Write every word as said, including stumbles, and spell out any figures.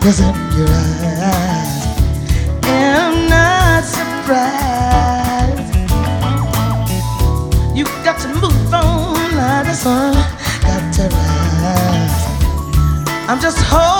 was in your eyes. I'm not surprised. You got to move on like the sun got to rise. I'm just holding